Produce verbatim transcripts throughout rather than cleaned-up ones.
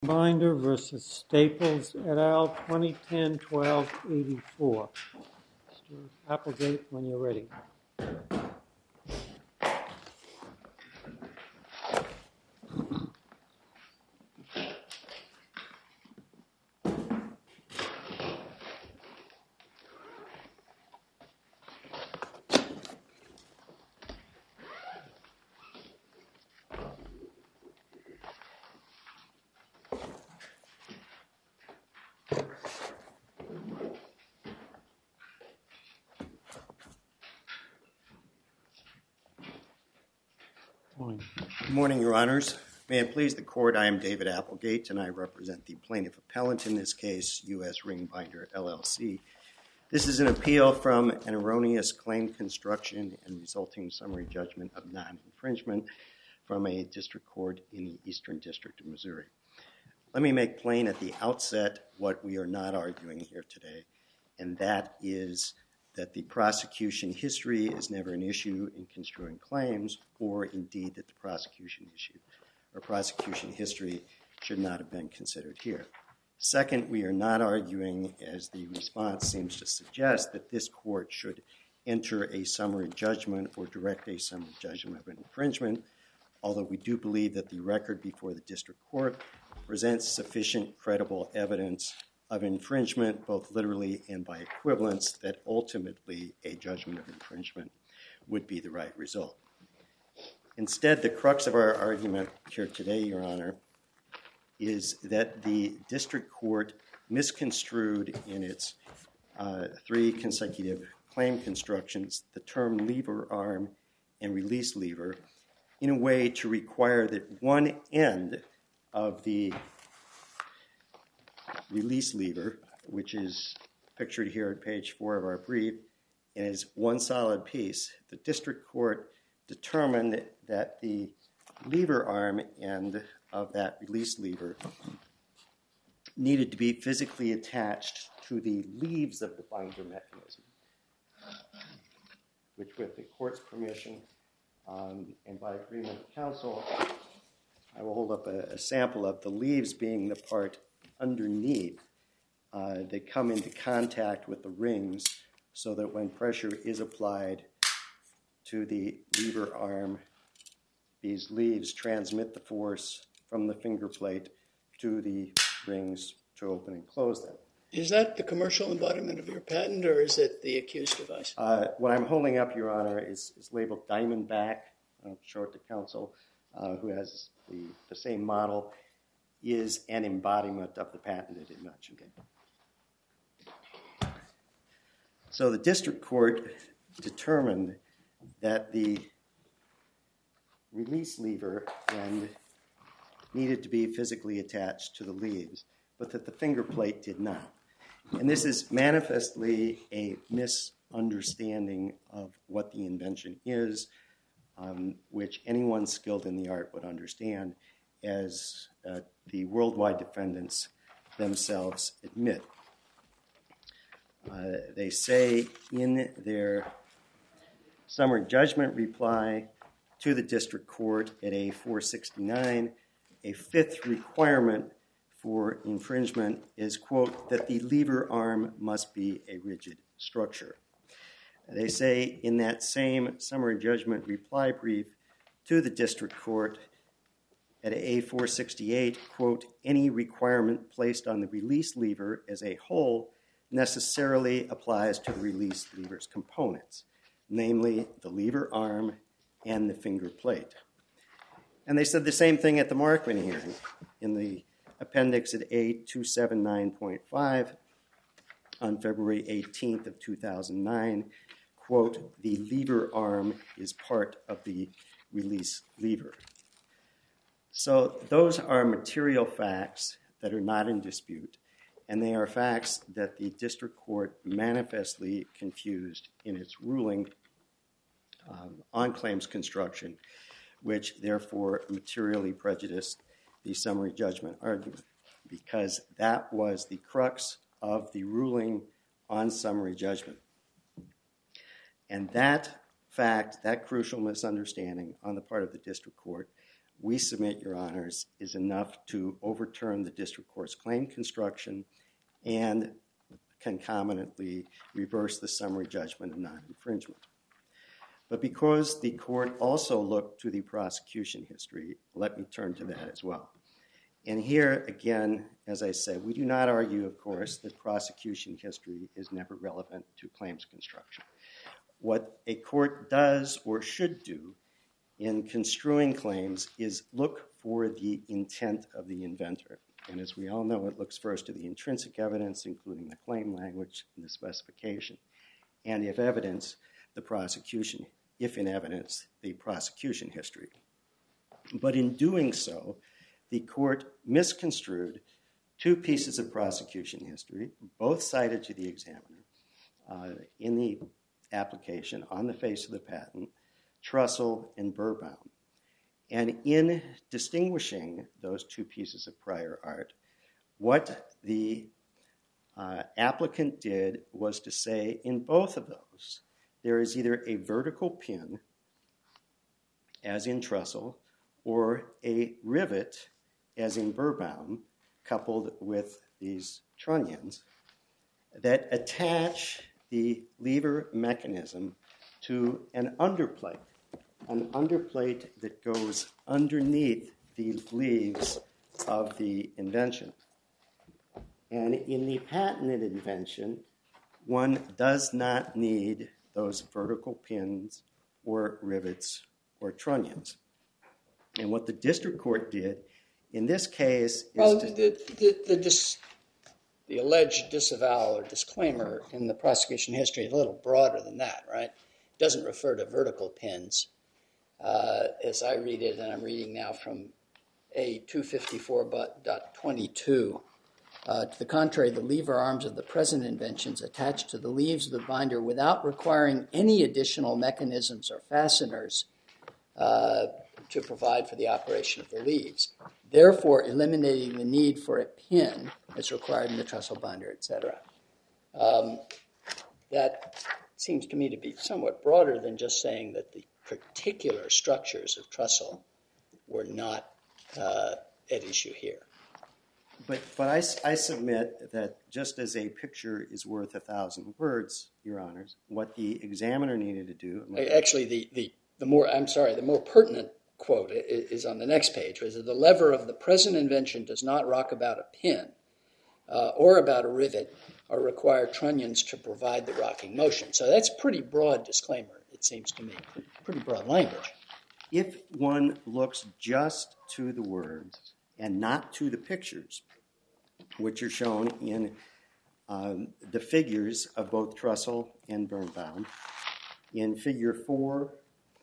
Binder versus Staples et al. twenty ten twelve eighty-four. Mister Applegate, when you're ready. Good morning, Your Honors. May it please the Court, I am David Applegate, and I represent the plaintiff appellant in this case, U S Ring Binder, L L C. This is an appeal from an erroneous claim construction and resulting summary judgment of non-infringement from a district court in the Eastern District of Missouri. Let me make plain at the outset what we are not arguing here today, and that is that the prosecution history is never an issue in construing claims, or indeed that the prosecution issue or prosecution history should not have been considered here. Second, we are not arguing, as the response seems to suggest, that this court should enter a summary judgment or direct a summary judgment of infringement, although we do believe that the record before the district court presents sufficient credible evidence of infringement, both literally and by equivalence, that ultimately a judgment of infringement would be the right result. Instead, the crux of our argument here today, Your Honor, is that the district court misconstrued in its uh, three consecutive claim constructions the term lever arm and release lever in a way to require that one end of the release lever, which is pictured here at page four of our brief, is one solid piece. The district court determined that the lever arm end of that release lever needed to be physically attached to the leaves of the binder mechanism, which, with the court's permission um, and by agreement of counsel, I will hold up a, a sample of the leaves being the part underneath. Uh, they come into contact with the rings so that when pressure is applied to the lever arm, these leaves transmit the force from the finger plate to the rings to open and close them. Is that the commercial embodiment of your patent, or is it the accused device? Uh, what I'm holding up, Your Honor, is, is labeled Diamondback. I'll show it to counsel, uh, who has the, the same model, is an embodiment of the patented invention. So the district court determined that the release lever end needed to be physically attached to the leaves, but that the finger plate did not. And this is manifestly a misunderstanding of what the invention is, um, which anyone skilled in the art would understand, as uh, the worldwide defendants themselves admit. Uh, they say in their summary judgment reply to the district court at A four sixty-nine, a fifth requirement for infringement is, quote, that the lever arm must be a rigid structure. They say in that same summary judgment reply brief to the district court at A four sixty-eight, quote, any requirement placed on the release lever as a whole necessarily applies to the release lever's components, namely the lever arm and the finger plate. And they said the same thing at the Markman hearing in the appendix at A two seventy-nine point five on February eighteenth of two thousand nine, quote, the lever arm is part of the release lever. So those are material facts that are not in dispute, and they are facts that the district court manifestly confused in its ruling um, on claims construction, which therefore materially prejudiced the summary judgment argument, because that was the crux of the ruling on summary judgment. And that fact, that crucial misunderstanding on the part of the district court, we submit, Your Honors, is enough to overturn the district court's claim construction and concomitantly reverse the summary judgment of non-infringement. But because the court also looked to the prosecution history, let me turn to that as well. And here, again, as I said, we do not argue, of course, that prosecution history is never relevant to claims construction. What a court does or should do in construing claims is look for the intent of the inventor. And as we all know, it looks first to the intrinsic evidence, including the claim language and the specification. And if evidence, the prosecution, if in evidence, the prosecution history. But in doing so, the court misconstrued two pieces of prosecution history, both cited to the examiner uh, in the application on the face of the patent, Trussell and Birbaum. And in distinguishing those two pieces of prior art, what the uh, applicant did was to say in both of those, there is either a vertical pin, as in Trussell, or a rivet, as in Birbaum, coupled with these trunnions, that attach the lever mechanism to an underplate, an underplate that goes underneath the leaves of the invention. And in the patented invention, one does not need those vertical pins or rivets or trunnions. And what the district court did in this case is well, to, the, the, the, dis, the alleged disavowal or disclaimer in the prosecution history is a little broader than that, right? It doesn't refer to vertical pins. Uh, as I read it, and I'm reading now from A two fifty-four point twenty-two, uh, to the contrary, the lever arms of the present inventions attach to the leaves of the binder without requiring any additional mechanisms or fasteners uh, to provide for the operation of the leaves, therefore eliminating the need for a pin as required in the Trussell binder, et cetera. Um, that seems to me to be somewhat broader than just saying that the particular structures of Trussell were not uh, at issue here. But, but I, I submit that just as a picture is worth a thousand words, Your Honors, what the examiner needed to do... Actually, the, the, the more, I'm sorry, the more pertinent quote is on the next page, which is the lever of the present invention does not rock about a pin uh, or about a rivet or require trunnions to provide the rocking motion. So that's pretty broad disclaimer, it seems to me, pretty broad language. If one looks just to the words and not to the pictures, which are shown in um, the figures of both Trussell and Birnbaum, in figure four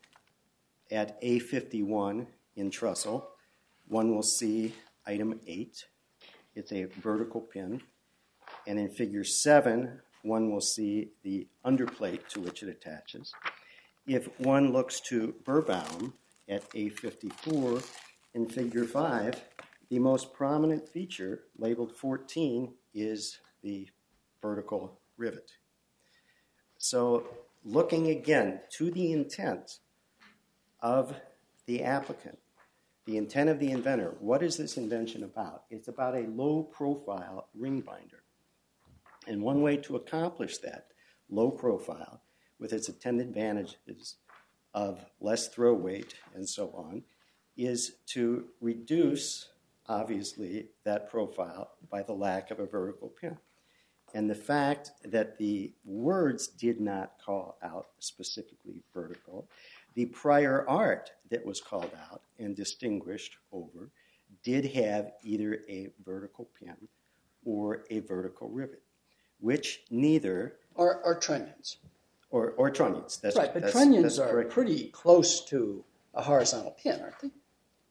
at A fifty-one in Trussell, one will see item eight. It's a vertical pin. And in figure seven, one will see the underplate to which it attaches. If one looks to Birnbaum at A fifty-four in figure five, the most prominent feature, labeled fourteen, is the vertical rivet. So looking again to the intent of the applicant, the intent of the inventor, what is this invention about? It's about a low-profile ring binder. And one way to accomplish that low profile, with its attendant advantages of less throw weight and so on, is to reduce, obviously, that profile by the lack of a vertical pin. And the fact that the words did not call out specifically vertical, the prior art that was called out and distinguished over did have either a vertical pin or a vertical rivet, which neither... Or, or trunnions. Or, or trunnions. That's, right, but that's, trunnions that's are correct. pretty close to a horizontal pin, aren't they?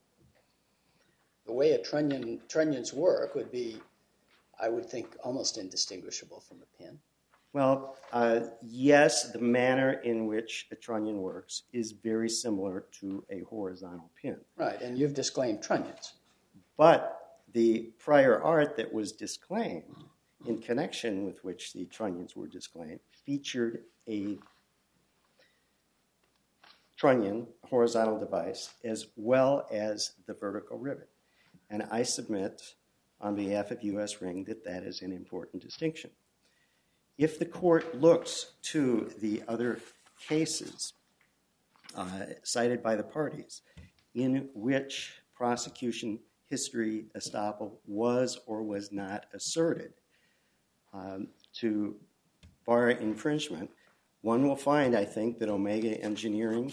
The way a trunnion trunnions work would be, I would think, almost indistinguishable from a pin. Well, uh, yes, the manner in which a trunnion works is very similar to a horizontal pin. Right, and you've disclaimed trunnions. But the prior art that was disclaimed, in connection with which the trunnions were disclaimed, featured a trunnion, horizontal device, as well as the vertical rivet. And I submit on behalf of U S Ring that that is an important distinction. If the court looks to the other cases uh, cited by the parties in which prosecution history estoppel was or was not asserted um, to bar infringement, one will find, I think, that Omega Engineering,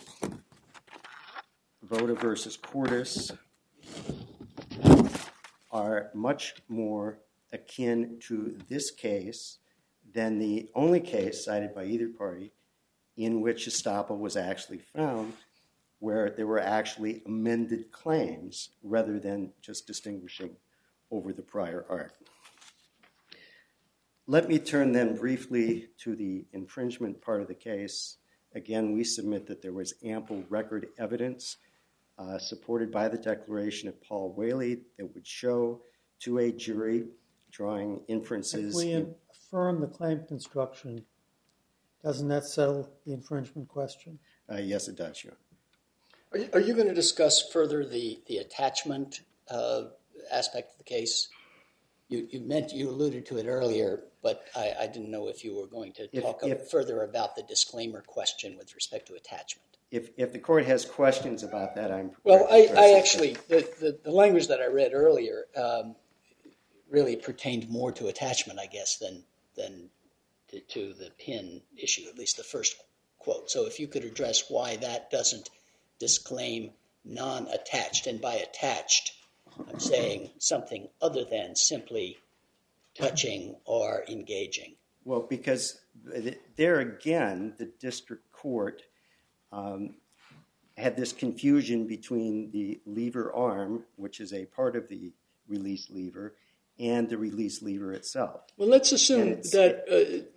Voda versus Cordis, are much more akin to this case than the only case cited by either party in which estoppel was actually found, where there were actually amended claims rather than just distinguishing over the prior art. Let me turn then briefly to the infringement part of the case. Again, we submit that there was ample record evidence uh, supported by the declaration of Paul Whaley that would show to a jury drawing inferences. If we in, affirm the claim construction, doesn't that settle the infringement question? uh, yes, it does, Your Honor. Are you, are you going to discuss further the, the attachment uh, aspect of the case? You, you meant you alluded to it earlier, but I, I didn't know if you were going to If- talk if- further about the disclaimer question with respect to attachment. If, if the court has questions about that, I'm prepared Well, to I, address I it. actually, the, the, the language that I read earlier um, really pertained more to attachment, I guess, than, than to, to the pin issue, at least the first quote. So if you could address why that doesn't disclaim non-attached, and by attached, I'm saying something other than simply touching or engaging. Well, because there again, the district court um, had this confusion between the lever arm, which is a part of the release lever, and the release lever itself. Well, let's assume it's- that,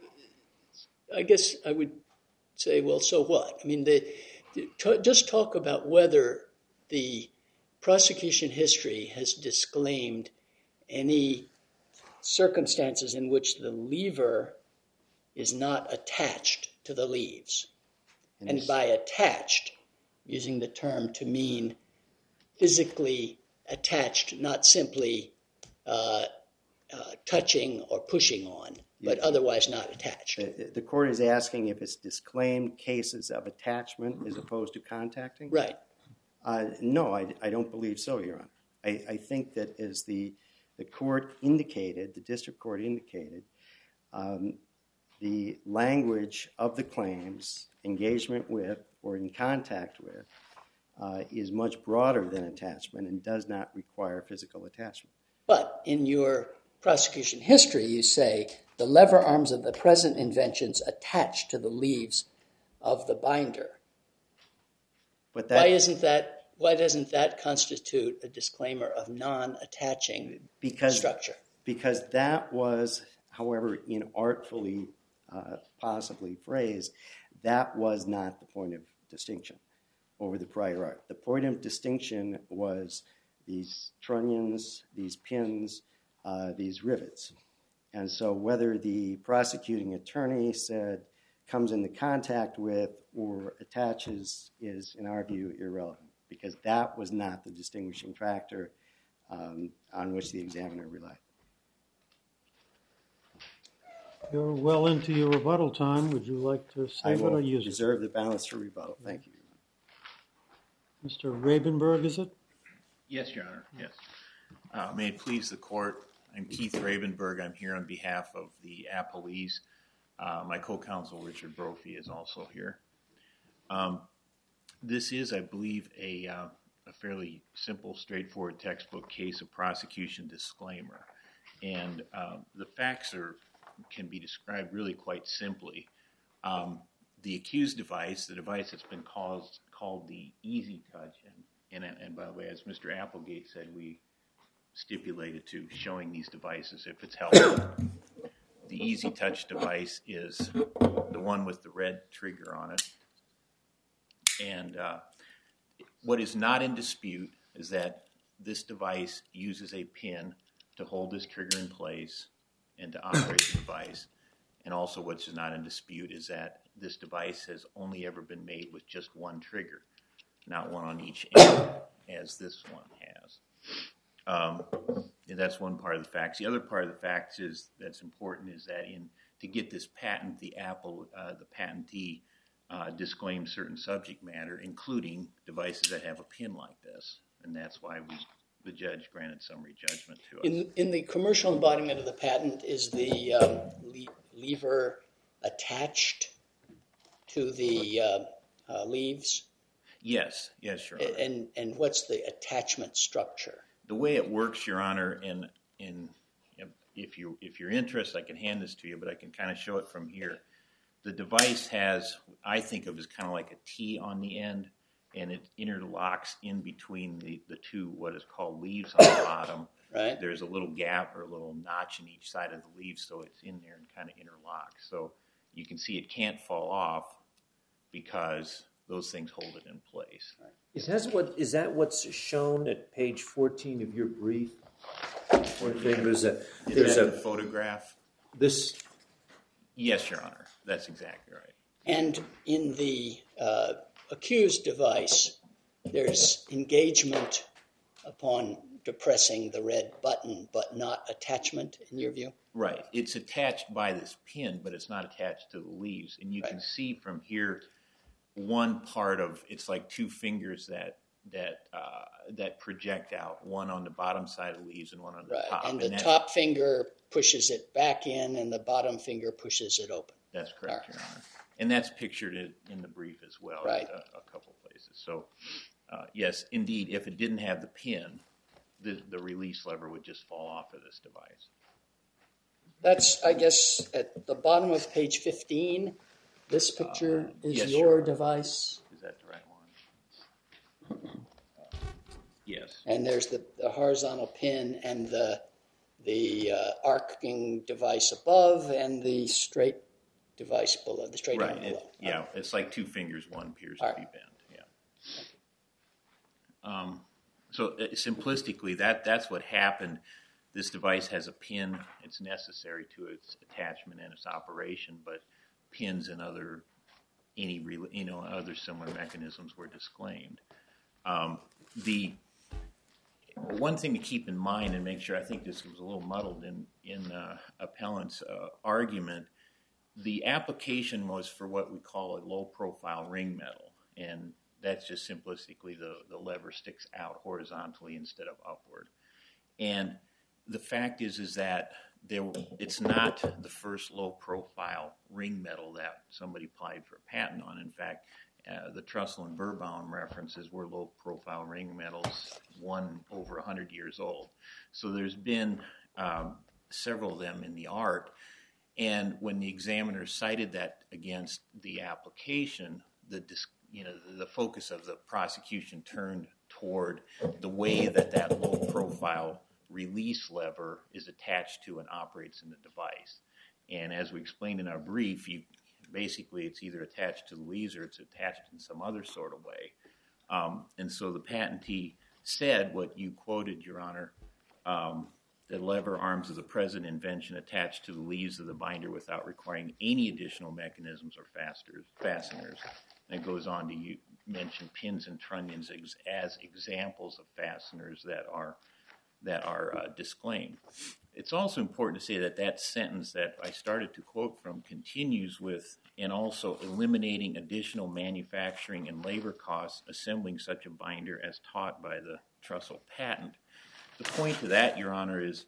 uh, I guess I would say, well, so what? I mean, the, the, t- just talk about whether the prosecution history has disclaimed any circumstances in which the lever is not attached to the leaves. And And this- by attached, using the term to mean physically attached, not simply uh, uh, touching or pushing on, but Yeah. otherwise not attached. The, the court is asking if it's disclaimed cases of attachment as opposed to contacting? Right. Uh, no, I, I don't believe so, Your Honor. I, I think that as the, the court indicated, the district court indicated, um, the language of the claims, engagement with or in contact with, uh, is much broader than attachment and does not require physical attachment. But in your prosecution history, you say the lever arms of the present inventions attached to the leaves of the binder. But that, Why isn't that? Why doesn't that constitute a disclaimer of non-attaching because, structure? because that was, however inartfully uh, possibly phrased, that was not the point of distinction over the prior art. The point of distinction was these trunnions, these pins, uh, these rivets. And so whether the prosecuting attorney said comes into contact with or attaches is, in our view, irrelevant, because that was not the distinguishing factor um, on which the examiner relied. You're well into your rebuttal time. Would you like to I save it or will use it? reserve the balance for rebuttal. Thank you. Mister Rabenberg, is it? Yes, Your Honor, yes. Uh, may it please the court, I'm Keith Rabenberg. I'm here on behalf of the appellees. Uh, my co-counsel, Richard Brophy, is also here. Um, this is, I believe, a, uh, a fairly simple, straightforward textbook case of prosecution disclaimer. And uh, the facts are can be described really quite simply. Um, the accused device, the device that's been called, called the Easy Touch, and, and, and by the way, as Mister Applegate said, we stipulated to showing these devices if it's helpful. The Easy Touch device is the one with the red trigger on it. And uh, what is not in dispute is that this device uses a pin to hold this trigger in place and to operate the device. And also what's not in dispute is that this device has only ever been made with just one trigger, not one on each end, as this one has. Um, and that's one part of the facts. The other part of the facts is that's important is that in to get this patent, the Apple, uh, the patentee uh, disclaimed certain subject matter, including devices that have a pin like this, and that's why we, the judge granted summary judgment to us. In in the commercial embodiment of the patent, is the um, le- lever attached to the uh, uh, leaves? Yes, yes, Your Honor. And and what's the attachment structure? The way it works, Your Honor, in in if you if you're interested, I can hand this to you, but I can kind of show it from here. The device has, I think of as kind of like a T on the end, and it interlocks in between the, the two what is called leaves on the bottom. Right. There's a little gap or a little notch in each side of the leaf, so it's in there and kind of interlocks. So you can see it can't fall off because those things hold it in place. Right. Is that what is that what's shown at page fourteen of your brief? There's a Is there's that a the photograph? this Yes, Your Honor. That's exactly right. And in the uh, accused device, there's engagement upon depressing the red button, but not attachment, in your view? Right. It's attached by this pin, but it's not attached to the leaves. And you Right. can see from here one part of it's like two fingers that that uh, that project out, one on the bottom side of the leaves and one on the Right. top. And the that- top finger pushes it back in, and the bottom finger pushes it open. That's correct, Right. Your Honor. And that's pictured in, in the brief as well, Right. a, a couple places. So, uh, yes, indeed, if it didn't have the pin, the, the release lever would just fall off of this device. That's, I guess, at the bottom of page fifteen. This picture Uh, is yes, your sure. device, Is that the right one? Yes. and there's the, the horizontal pin and the the uh, arcing device above, and the straight device below. The straight Right. arm It, below. yeah, it's like two fingers. One appears All to be bent. Yeah. Um, so uh, simplistically, that that's what happened. This device has a pin. It's necessary to its attachment and its operation, but pins and other any re- you know other similar mechanisms were disclaimed. Um, the one thing to keep in mind and make sure, I think this was a little muddled in in uh, appellant's uh, argument. The application was for what we call a low-profile ring metal, and that's just simplistically the, the lever sticks out horizontally instead of upward. And the fact is is that there, it's not the first low-profile ring metal that somebody applied for a patent on. In fact, uh, the Trussell and Birbaum references were low-profile ring metals, one over one hundred years old. So there's been um, several of them in the art. And when the examiner cited that against the application, the you know the focus of the prosecution turned toward the way that that low-profile release lever is attached to and operates in the device. And as we explained in our brief, you basically it's either attached to the leaves or it's attached in some other sort of way. Um, and so the patentee said what you quoted, Your Honor. Um, The lever arms of the present invention attached to the leaves of the binder without requiring any additional mechanisms or fasters, fasteners. And it goes on to you, mention pins and trunnions ex, as examples of fasteners that are that are uh, disclaimed. It's also important to say that that sentence that I started to quote from continues with, and also eliminating additional manufacturing and labor costs assembling such a binder as taught by the Trussell patent. The point to that, Your Honor, is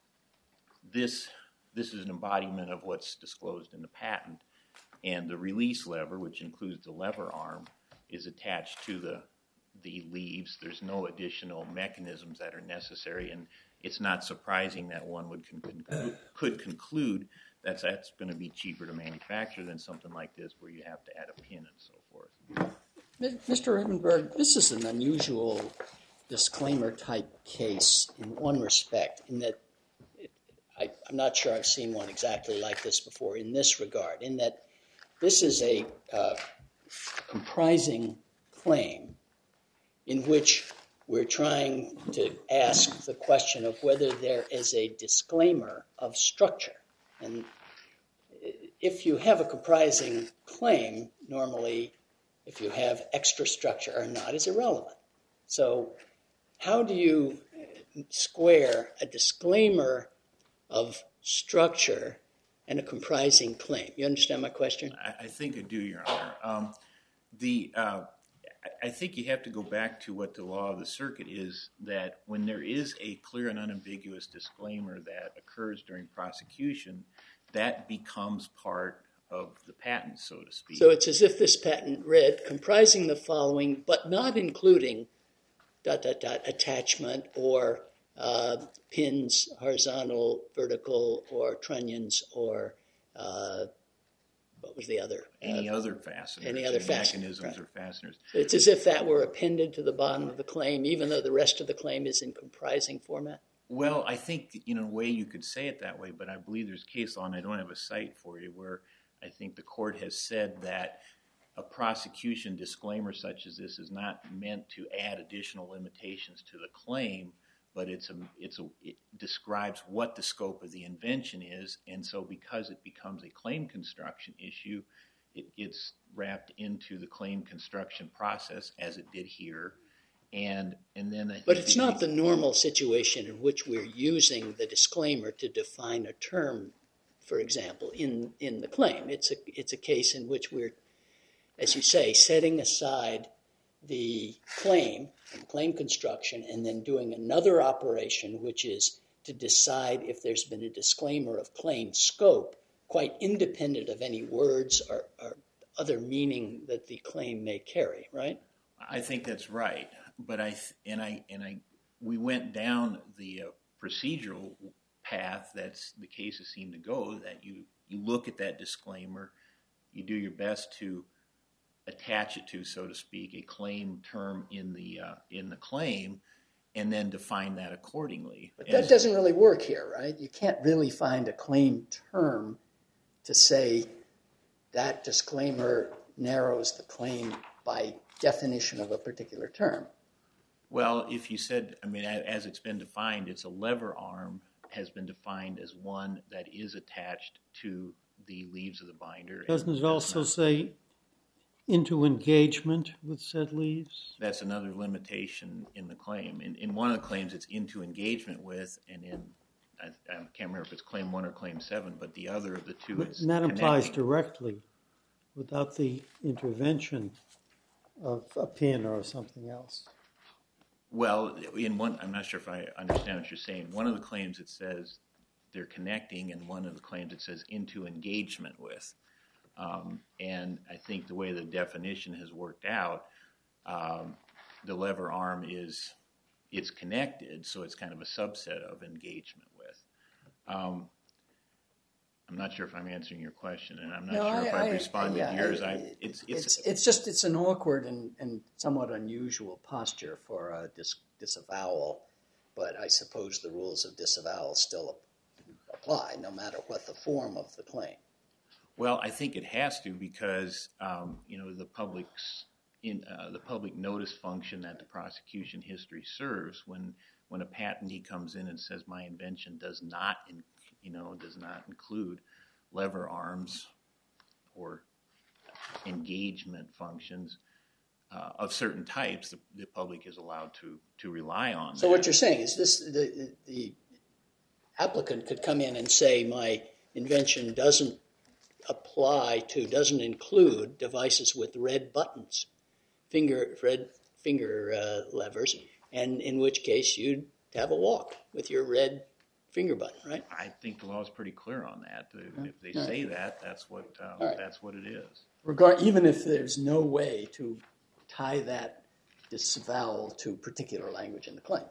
this this is an embodiment of what's disclosed in the patent, and the release lever, which includes the lever arm, is attached to the the leaves. There's no additional mechanisms that are necessary, and it's not surprising that one would con- conclude, could conclude that that's going to be cheaper to manufacture than something like this where you have to add a pin and so forth. Mister Ribbenberg, this is an unusual disclaimer-type case in one respect, in that it, I, I'm not sure I've seen one exactly like this before in this regard, in that this is a uh, comprising claim in which we're trying to ask the question of whether there is a disclaimer of structure. And if you have a comprising claim, normally, if you have extra structure or not is irrelevant. So how do you square a disclaimer of structure and a comprising claim? You understand my question? I, I think I do, Your Honor. Um, the uh, I think you have to go back to what the law of the circuit is, that when there is a clear and unambiguous disclaimer that occurs during prosecution, that becomes part of the patent, so to speak. So it's as if this patent read, comprising the following, but not including dot, dot, dot, attachment or uh, pins, horizontal, vertical, or trunnions, or uh, what was the other? Any uh, other fasteners, any other and fastener, mechanisms right. or fasteners. It's as if that were appended to the bottom of the claim, even though the rest of the claim is in comprising format? Well, I think, in a way, you could say it that way, but I believe there's case law, and I don't have a cite for you, where I think the court has said that a prosecution disclaimer such as this is not meant to add additional limitations to the claim, but it's a, it's a, it describes what the scope of the invention is, and so because it becomes a claim construction issue, it gets wrapped into the claim construction process, as it did here. And and then I think But it's the, not the normal situation in which we're using the disclaimer to define a term, for example, in, in the claim. It's a it's a case in which we're, as you say, setting aside the claim and claim construction and then doing another operation, which is to decide if there's been a disclaimer of claim scope, quite independent of any words or, or other meaning that the claim may carry, right? I think that's right. But I th- and I and I we went down the uh, procedural path that's the cases seem to go, that you you look at that disclaimer, you do your best to attach it to, so to speak, a claim term in the uh, in the claim, and then define that accordingly. But that As, doesn't really work here, right? You can't really find a claim term to say that disclaimer narrows the claim by definition of a particular term. Well, if you said, I mean, as it's been defined, it's a lever arm has been defined as one that is attached to the leaves of the binder. Doesn't it does also not- say into engagement with said leaves? That's another limitation in the claim. In, in one of the claims, it's into engagement with, and in, I, I can't remember if it's claim one or claim seven, but the other of the two But is and that implies connecting. directly, without the intervention of a pin or something else. Well, in one, I'm not sure if I understand what you're saying. One of the claims it says they're connecting, and one of the claims it says into engagement with. Um, and I think the way the definition has worked out, um, the lever arm is it's connected, so it's kind of a subset of engagement with. Um, I'm not sure if I'm answering your question, and I'm not No, sure I- if I've I- responded yeah, to yours. I- I, it's, it's, It's, it's just, it's an awkward and, and somewhat unusual posture for a dis, disavowal, but I suppose the rules of disavowal still apply, no matter what the form of the claim. Well, I think it has to because um, you know the public's in uh, the public notice function that the prosecution history serves. When when a patentee comes in and says my invention does not, in, you know, does not include lever arms or engagement functions uh, of certain types, the, the public is allowed to to rely on. So that. what you're saying is this: the the applicant could come in and say my invention doesn't apply to, doesn't include devices with red buttons, finger red finger uh, levers, and in which case you'd have a walk with your red finger button, right? I think the law is pretty clear on that. If they All say right. that, that's what uh, All right. that's what it is. Regard, even if there's no way to tie that disavowal to particular language in the claim.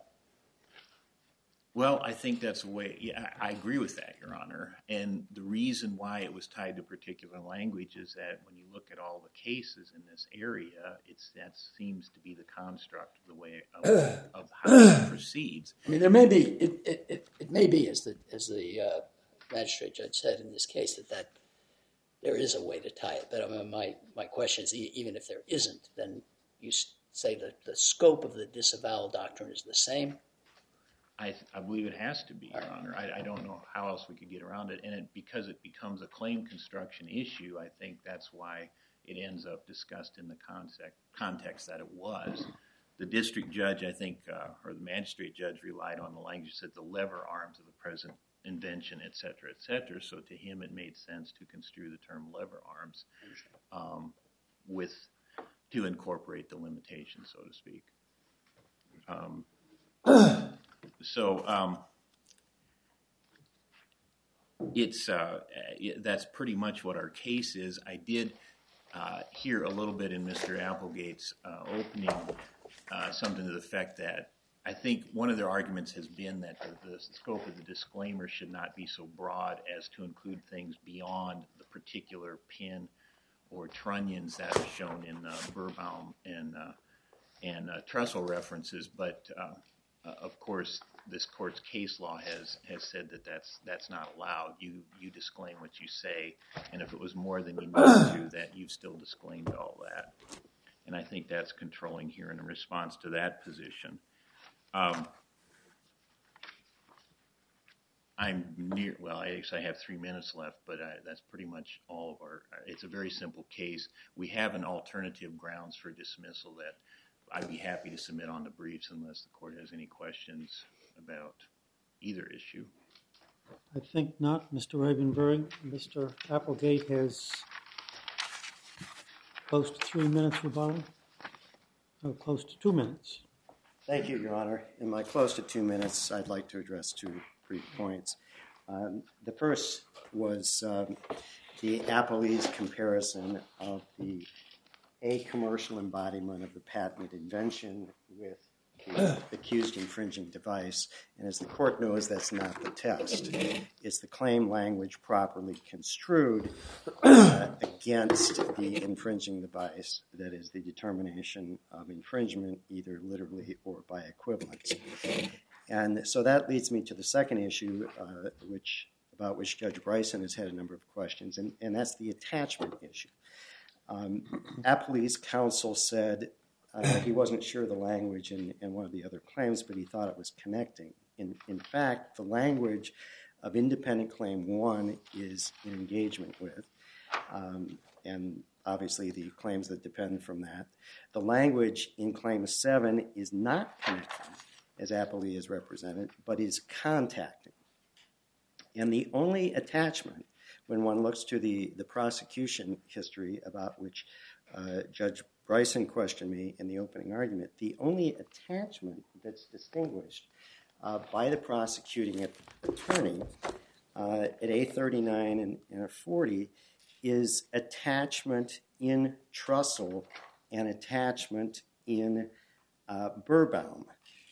Well, I think that's a way. Yeah, I I agree with that, Your Honor. And the reason why it was tied to particular language is that when you look at all the cases in this area, it's that seems to be the construct of the way of, of how it proceeds. I mean, there may be it. It, it, it may be as the as the uh, magistrate judge said in this case that, that there is a way to tie it. But I mean, my my question is, e- even if there isn't, then you s- say that the scope of the disavowal doctrine is the same. I, I believe it has to be, Your Honor. I, I don't know how else we could get around it. And it, because it becomes a claim construction issue, I think that's why it ends up discussed in the context, context that it was. The district judge, I think, uh, or the magistrate judge relied on the language that the lever arms of the present invention, et cetera, et cetera. So to him, it made sense to construe the term lever arms um, with to incorporate the limitation, so to speak. Um, so um, it's uh, it, that's pretty much what our case is. I did uh, hear a little bit in Mister Applegate's uh, opening uh, something to the effect that I think one of their arguments has been that the, the scope of the disclaimer should not be so broad as to include things beyond the particular pin or trunnions that are shown in uh, Birbaum and uh, and uh, Trestle references. But uh, uh, of course, this court's case law has has said that that's that's not allowed. You you disclaim what you say, and if it was more than you need to, that you've still disclaimed all that. And I think that's controlling here in response to that position. Um, I'm near, well, I actually have three minutes left, but I, that's pretty much all of our, it's a very simple case. We have an alternative grounds for dismissal that I'd be happy to submit on the briefs unless the court has any questions about either issue. I think not, Mister Ravenberg. Mister Applegate has close to three minutes rebuttal, or close to two minutes. Thank you, Your Honor. In my close to two minutes, I'd like to address two brief points. Um, the first was um, the Apple's comparison of the a commercial embodiment of the patented invention with the accused infringing device. And as the court knows, that's not the test. It's the claim language properly construed uh, against the infringing device that is the determination of infringement, either literally or by equivalence. And so that leads me to the second issue, uh, which about which Judge Bryson has had a number of questions, and, and that's the attachment issue. Um, Apple's counsel said uh, he wasn't sure the language in, in one of the other claims, but he thought it was connecting. In, in fact, the language of independent claim one is in engagement with, um, and obviously the claims that depend from that. The language in claim seven is not connecting, as Apple is represented, but is contacting. And the only attachment, when one looks to the, the prosecution history about which uh, Judge Bryson questioned me in the opening argument, the only attachment that's distinguished uh, by the prosecuting attorney uh, at A thirty-nine and, and forty is attachment in Trestle and attachment in uh, Birbaum.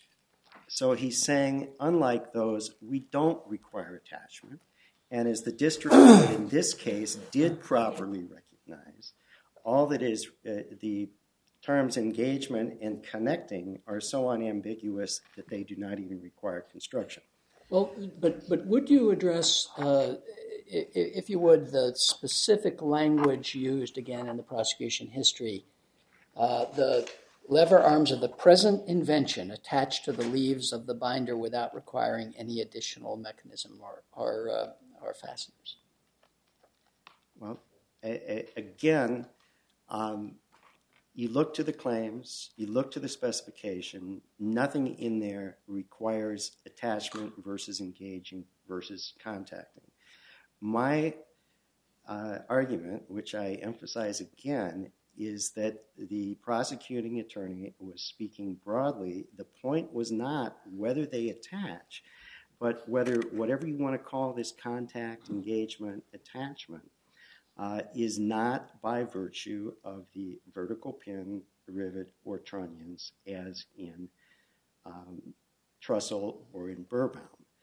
So he's saying, unlike those, we don't require attachment. And as the district court in this case did properly recognize, all that is uh, the terms engagement and connecting are so unambiguous that they do not even require construction. Well, but but would you address, uh, if you would, the specific language used again in the prosecution history, uh, the lever arms of the present invention attached to the leaves of the binder without requiring any additional mechanism or or, uh, or fasteners? Well, a, a, again, um, you look to the claims, you look to the specification, nothing in there requires attachment versus engaging versus contacting. My uh, argument, which I emphasize again, is that the prosecuting attorney was speaking broadly. The point was not whether they attach, but whether whatever you want to call this contact, engagement, attachment, uh, is not by virtue of the vertical pin, rivet, or trunnions as in um, Trestle or in Birbaum.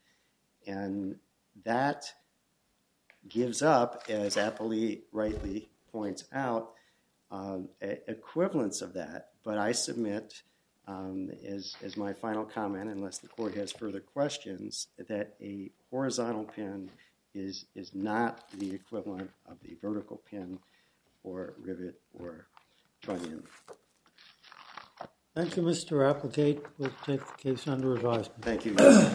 And that gives up, as Appley rightly points out, um, a- equivalence of that. But I submit, um, as, as my final comment, unless the court has further questions, that a horizontal pin is, is not the equivalent of the vertical pin or rivet or trunnion. Thank you, Mister Applegate. We'll take the case under advisement. Thank you.